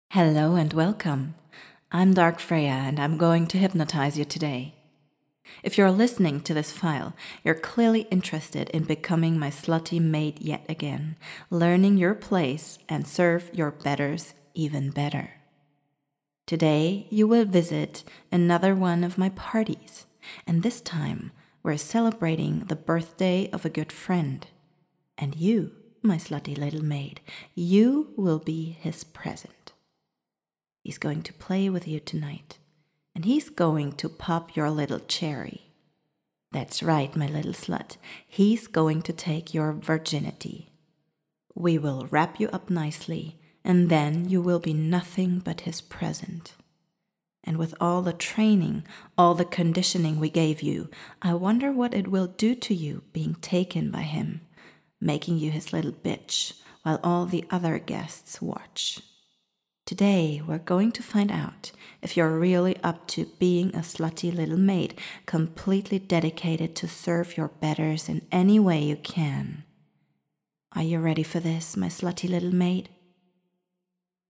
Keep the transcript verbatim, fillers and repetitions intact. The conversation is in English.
Hello and welcome. I'm Dark Freya and I'm going to hypnotize you today. If you're listening to this file, you're clearly interested in becoming my slutty maid yet again, learning your place and serve your betters even better. Today, you will visit another one of my parties, and this time we're celebrating the birthday of a good friend. And you, my slutty little maid, you will be his present. He's going to play with you tonight, and he's going to pop your little cherry. That's right, my little slut. He's going to take your virginity. We will wrap you up nicely, and then you will be nothing but his present. And with all the training, all the conditioning we gave you, I wonder what it will do to you being taken by him, making you his little bitch while all the other guests watch. Today, we're going to find out if you're really up to being a slutty little maid, completely dedicated to serve your betters in any way you can. Are you ready for this, my slutty little maid?